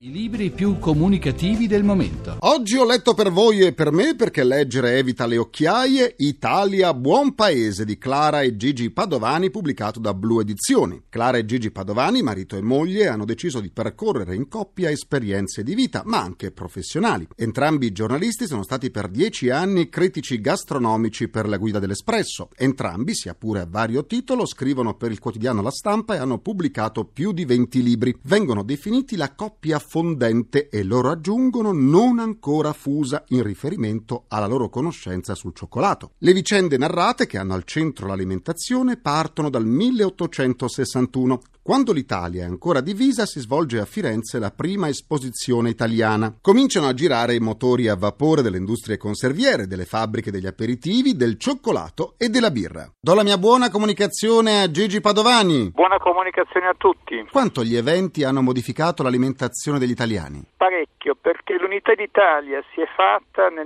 I libri più comunicativi del momento. Oggi ho letto per voi e per me, perché leggere evita le occhiaie, Italia, buon paese di Clara e Gigi Padovani, pubblicato da Blu Edizioni. Clara e Gigi Padovani, marito e moglie, hanno deciso di percorrere in coppia esperienze di vita, ma anche professionali. Entrambi i giornalisti sono stati per 10 anni critici gastronomici per la Guida dell'Espresso. Entrambi, sia pure a vario titolo, scrivono per il quotidiano La Stampa e hanno pubblicato più di 20 libri. Vengono definiti la coppia fondente e loro aggiungono non ancora fusa, in riferimento alla loro conoscenza sul cioccolato. Le vicende narrate, che hanno al centro l'alimentazione, partono dal 1861. Quando l'Italia è ancora divisa, si svolge a Firenze la prima esposizione italiana. Cominciano a girare i motori a vapore delle industrie conserviere, delle fabbriche degli aperitivi, del cioccolato e della birra. Do la mia buona comunicazione a Gigi Padovani. Buona comunicazione a tutti. Quanto gli eventi hanno modificato l'alimentazione degli italiani? Parecchio, perché l'unità d'Italia si è fatta nel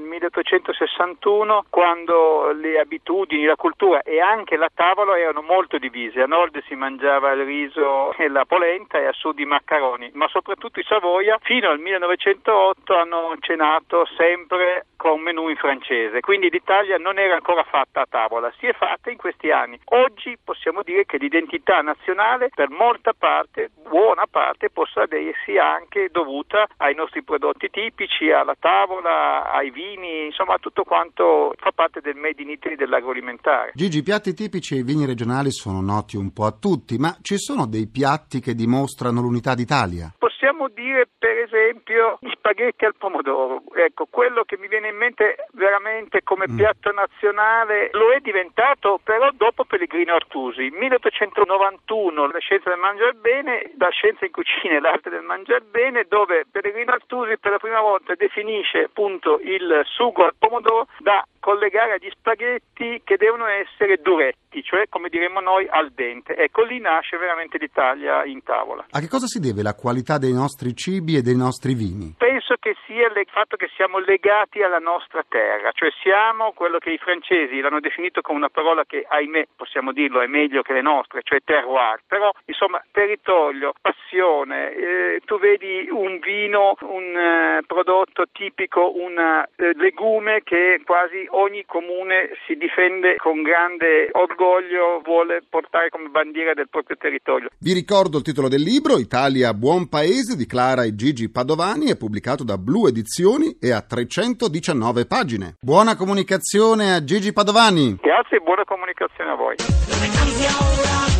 1861, quando le abitudini, la cultura e anche la tavola erano molto divise. A nord si mangiava il riso e la polenta e a sud i maccheroni, ma soprattutto i Savoia fino al 1908 hanno cenato sempre con menù in francese, quindi l'Italia non era ancora fatta a tavola, si è fatta in questi anni. Oggi possiamo dire che l'identità nazionale per molta parte, buona parte, possa essersi anche dovuta ai nostri prodotti tipici, alla tavola, ai vini, insomma tutto quanto fa parte del Made in Italy dell'agroalimentare. Gigi, i piatti tipici e i vini regionali sono noti un po' a tutti, ma ci sono dei piatti che dimostrano l'unità d'Italia? Possiamo dire per esempio gli spaghetti al pomodoro, ecco, quello che mi viene in mente veramente come piatto nazionale lo è diventato però dopo Pellegrino Artusi, 1891, la scienza del mangiare bene, la scienza in cucina e l'arte del mangiare bene, dove Pellegrino Artusi per la prima volta definisce appunto il sugo al pomodoro da collegare agli spaghetti che devono essere duretti, cioè come diremmo noi al dente. Ecco, lì nasce veramente l'Italia in tavola. A che cosa si deve la qualità dei nostri cibi e dei nostri vini? Penso che sia il fatto che siamo legati alla nostra terra, cioè siamo quello che i francesi l'hanno definito con una parola che, ahimè, possiamo dirlo, è meglio che le nostre, cioè terroir, però insomma territorio, passione, tu vedi un vino, un prodotto tipico, un legume che quasi ogni comune si difende con grande orgoglio, vuole portare come bandiera del proprio territorio. Vi ricordo il titolo del libro, Italia, buon paese, di Clara e Gigi Padovani, è pubblicato da Blu Edizioni e ha 319 pagine. Buona comunicazione a Gigi Padovani. Grazie e buona comunicazione a voi.